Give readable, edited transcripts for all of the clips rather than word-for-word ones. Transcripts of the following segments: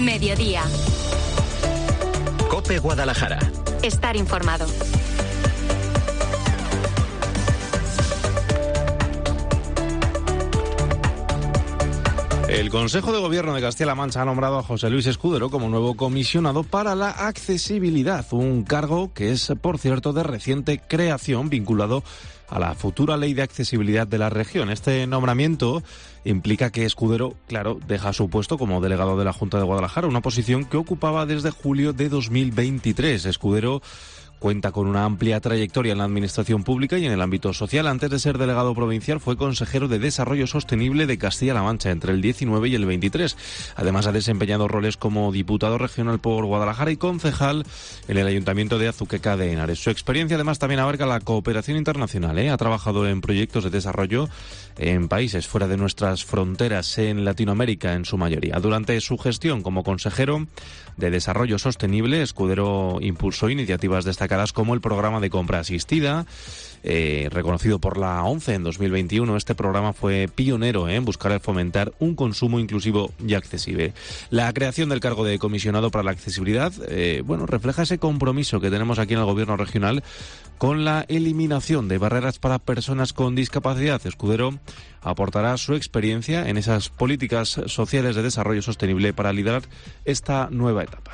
Mediodía. COPE Guadalajara. Estar informado. El Consejo de Gobierno de Castilla-La Mancha ha nombrado a José Luis Escudero como nuevo comisionado para la accesibilidad, un cargo que es, por cierto, de reciente creación vinculado a la futura ley de accesibilidad de la región. Este nombramiento implica que Escudero, claro, deja su puesto como delegado de la Junta de Guadalajara, una posición que ocupaba desde julio de 2023. Escudero cuenta con una amplia trayectoria en la administración pública y en el ámbito social. Antes de ser delegado provincial fue consejero de Desarrollo Sostenible de Castilla-La Mancha entre el 19 y el 23. Además ha desempeñado roles como diputado regional por Guadalajara y concejal en el Ayuntamiento de Azuqueca de Henares. Su experiencia además también abarca la cooperación internacional. Ha trabajado en proyectos de desarrollo en países fuera de nuestras fronteras, en Latinoamérica en su mayoría. Durante su gestión como consejero de Desarrollo Sostenible, Escudero impulsó iniciativas destacadas como el programa de compra asistida, reconocido por la ONCE en 2021. Este programa fue pionero en buscar fomentar un consumo inclusivo y accesible. La creación del cargo de comisionado para la accesibilidad, refleja ese compromiso que tenemos aquí en el Gobierno regional con la eliminación de barreras para personas con discapacidad. Escudero aportará su experiencia en esas políticas sociales de desarrollo sostenible para liderar esta nueva etapa.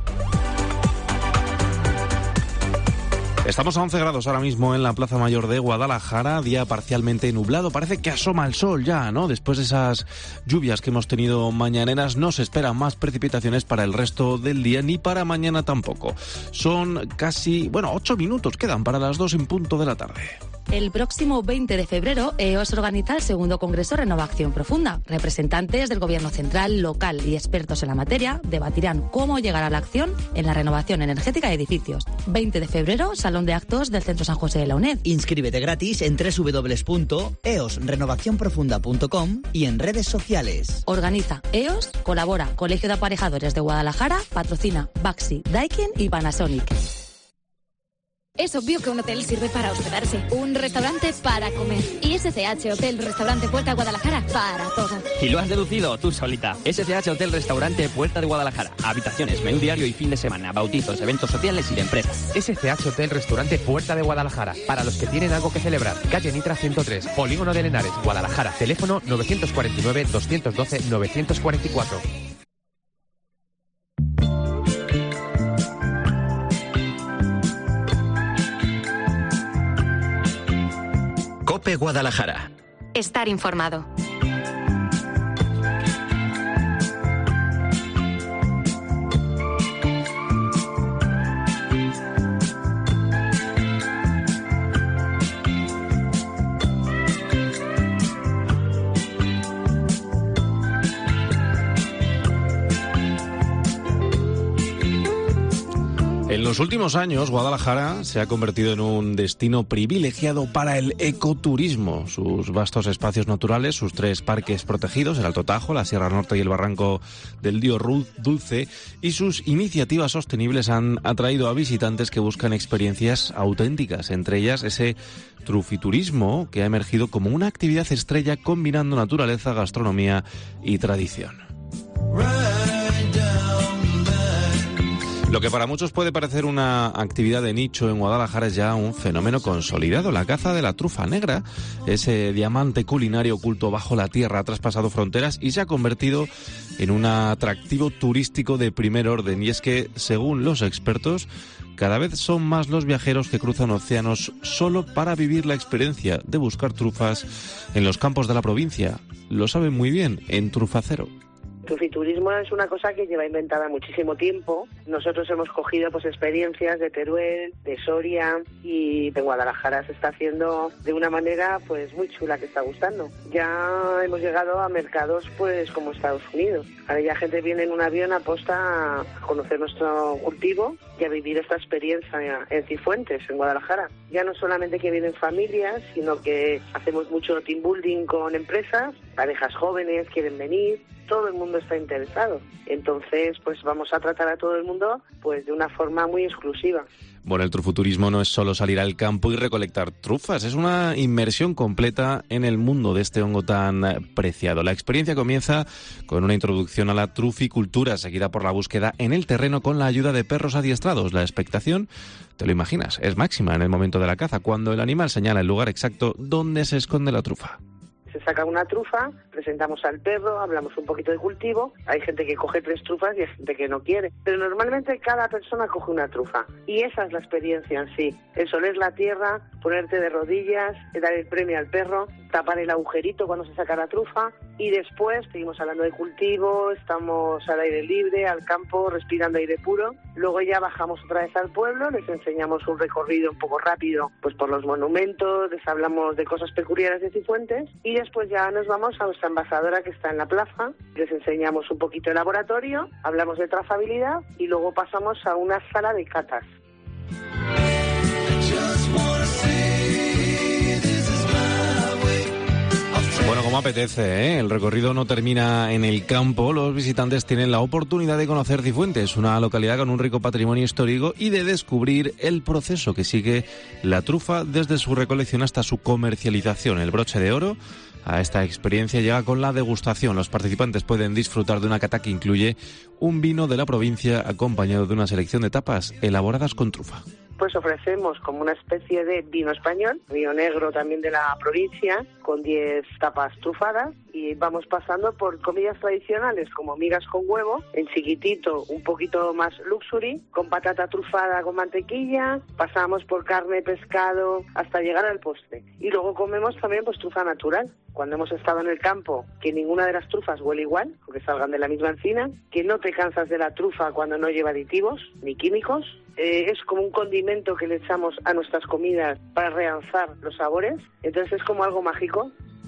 Estamos a 11 grados ahora mismo en la Plaza Mayor de Guadalajara, día parcialmente nublado. Parece que asoma el sol ya, ¿no? Después de esas lluvias que hemos tenido mañaneras, no se esperan más precipitaciones para el resto del día, ni para mañana tampoco. Son casi, 8 minutos quedan para las 2 en punto de la tarde. El próximo 20 de febrero, EOS organiza el segundo Congreso Renovación Profunda. Representantes del Gobierno central, local y expertos en la materia debatirán cómo llegar a la acción en la renovación energética de edificios. 20 de febrero, Salón de Actos del Centro San José de la UNED. Inscríbete gratis en www.eosrenovacionprofunda.com y en redes sociales. Organiza EOS, colabora Colegio de Aparejadores de Guadalajara, patrocina Baxi, Daikin y Panasonic. Es obvio que un hotel sirve para hospedarse, un restaurante para comer y SCH Hotel Restaurante Puerta de Guadalajara para todo. Y lo has deducido tú solita. SCH Hotel Restaurante Puerta de Guadalajara. Habitaciones, menú diario y fin de semana, bautizos, eventos sociales y de empresas. SCH Hotel Restaurante Puerta de Guadalajara. Para los que tienen algo que celebrar. Calle Nitra 103, Polígono de Henares, Guadalajara. Teléfono 949-212-944. COPE Guadalajara. Estar informado. En los últimos años, Guadalajara se ha convertido en un destino privilegiado para el ecoturismo. Sus vastos espacios naturales, sus 3 parques protegidos, el Alto Tajo, la Sierra Norte y el Barranco del Dío Dulce, y sus iniciativas sostenibles han atraído a visitantes que buscan experiencias auténticas, entre ellas ese trufiturismo que ha emergido como una actividad estrella combinando naturaleza, gastronomía y tradición. Lo que para muchos puede parecer una actividad de nicho en Guadalajara es ya un fenómeno consolidado. La caza de la trufa negra, ese diamante culinario oculto bajo la tierra, ha traspasado fronteras y se ha convertido en un atractivo turístico de primer orden. Y es que, según los expertos, cada vez son más los viajeros que cruzan océanos solo para vivir la experiencia de buscar trufas en los campos de la provincia. Lo saben muy bien en Trufacero. El trufiturismo es una cosa que lleva inventada muchísimo tiempo. Nosotros hemos cogido experiencias de Teruel, de Soria, y en Guadalajara se está haciendo de una manera muy chula que está gustando. Ya hemos llegado a mercados como Estados Unidos. Ahora ya gente viene en un avión aposta a conocer nuestro cultivo y a vivir esta experiencia en Cifuentes, en Guadalajara. Ya no solamente que vienen familias, sino que hacemos mucho team building con empresas, parejas jóvenes quieren venir. Todo el mundo está interesado. Entonces, vamos a tratar a todo el mundo mundo pues de una forma muy exclusiva. Bueno, el trufuturismo no es solo salir al campo y recolectar trufas, es una inmersión completa en el mundo de este hongo tan preciado. La experiencia comienza con una introducción a la truficultura, seguida por la búsqueda en el terreno con la ayuda de perros adiestrados. La expectación, te lo imaginas, es máxima en el momento de la caza, cuando el animal señala el lugar exacto donde se esconde la trufa. Se saca una trufa, presentamos al perro, hablamos un poquito de cultivo. Hay gente que coge 3 trufas y hay gente que no quiere. Pero normalmente cada persona coge una trufa. Y esa es la experiencia en sí. El oler la tierra, ponerte de rodillas, dar el premio al perro, tapar el agujerito cuando se saca la trufa. Y después seguimos hablando de cultivo, estamos al aire libre, al campo, respirando aire puro. Luego ya bajamos otra vez al pueblo, les enseñamos un recorrido un poco rápido pues por los monumentos, les hablamos de cosas peculiares de Cifuentes y después ya nos vamos a nuestra embajadora que está en la plaza, les enseñamos un poquito de laboratorio, hablamos de trazabilidad y luego pasamos a una sala de catas. Bueno, como apetece, ¿eh? El recorrido no termina en el campo. Los visitantes tienen la oportunidad de conocer Cifuentes, una localidad con un rico patrimonio histórico, y de descubrir el proceso que sigue la trufa desde su recolección hasta su comercialización. El broche de oro a esta experiencia llega con la degustación. Los participantes pueden disfrutar de una cata que incluye un vino de la provincia acompañado de una selección de tapas elaboradas con trufa. Pues ofrecemos como una especie de vino español, vino negro también de la provincia, con 10 tapas trufadas, y vamos pasando por comidas tradicionales como migas con huevo, en chiquitito un poquito más luxury, con patata trufada con mantequilla, pasamos por carne, pescado, hasta llegar al postre. Y luego comemos también pues trufa natural. Cuando hemos estado en el campo, que ninguna de las trufas huele igual, porque salgan de la misma encina, que no te cansas de la trufa cuando no lleva aditivos ni químicos. Es como un condimento que le echamos a nuestras comidas para realzar los sabores, entonces es como algo mágico.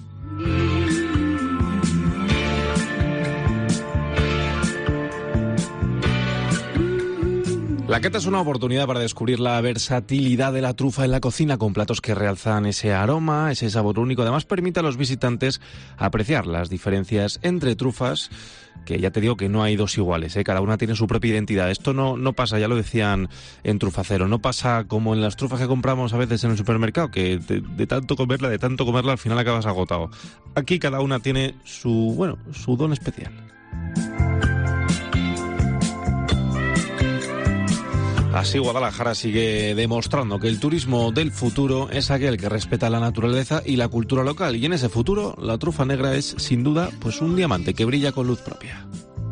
La cata es una oportunidad para descubrir la versatilidad de la trufa en la cocina, con platos que realzan ese aroma, ese sabor único. Además, permite a los visitantes apreciar las diferencias entre trufas, que ya te digo que no hay dos iguales, ¿eh? Cada una tiene su propia identidad. Esto no pasa, ya lo decían en Trufacero, no pasa como en las trufas que compramos a veces en el supermercado, que de tanto comerla, al final acabas agotado. Aquí cada una tiene su don especial. Así Guadalajara sigue demostrando que el turismo del futuro es aquel que respeta la naturaleza y la cultura local. Y en ese futuro, la trufa negra es, sin duda, pues un diamante que brilla con luz propia.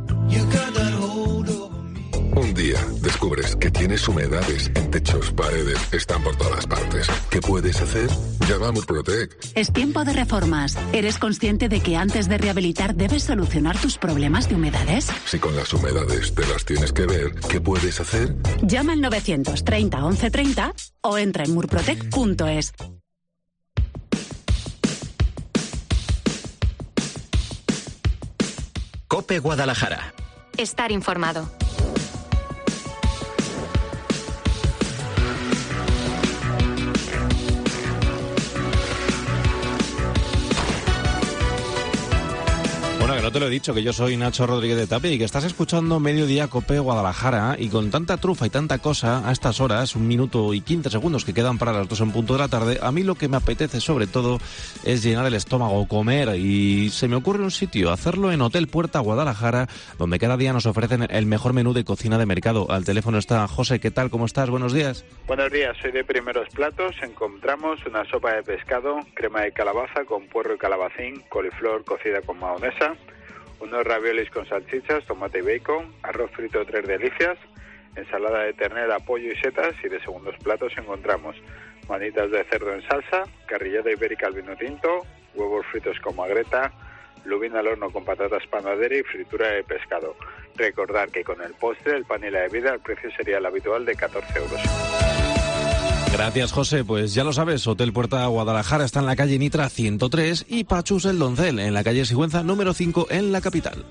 Un día descubres que tienes humedades en techos, paredes, están por todas partes. ¿Qué puedes hacer? Llama a Murprotec. Es tiempo de reformas. ¿Eres consciente de que antes de rehabilitar debes solucionar tus problemas de humedades? Si con las humedades te las tienes que ver, ¿qué puedes hacer? Llama al 930 1130 o entra en murprotec.es. COPE Guadalajara. Estar informado. Bueno, que no te lo he dicho, que yo soy Nacho Rodríguez de Tapia y que estás escuchando Mediodía COPE Guadalajara, y con tanta trufa y tanta cosa a estas horas, 1 minuto y 15 segundos que quedan para las 2 en punto de la tarde, a mí lo que me apetece sobre todo es llenar el estómago, comer, y se me ocurre un sitio, hacerlo en Hotel Puerta Guadalajara, donde cada día nos ofrecen el mejor menú de cocina de mercado. Al teléfono está José. ¿Qué tal? ¿Cómo estás? Buenos días. Buenos días, soy de Primeros Platos. Encontramos una sopa de pescado, crema de calabaza con puerro y calabacín, coliflor cocida con mahonesa, unos raviolis con salchichas, tomate y bacon, arroz frito 3 delicias, ensalada de ternera, pollo y setas, y de segundos platos encontramos manitas de cerdo en salsa, carrillada ibérica al vino tinto, huevos fritos con magreta, lubina al horno con patatas panadera y fritura de pescado. Recordar que con el postre, el pan y la bebida el precio sería el habitual de 14 euros. Gracias, José. Pues ya lo sabes, Hotel Puerta Guadalajara está en la calle Nitra 103 y Pachus el Doncel en la calle Sigüenza número 5 en la capital.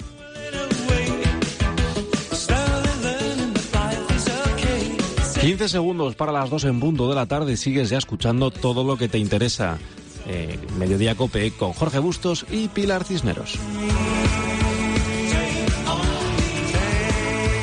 15 segundos para las 2 en punto de la tarde. Sigues ya escuchando todo lo que te interesa. Mediodía COPE con Jorge Bustos y Pilar Cisneros.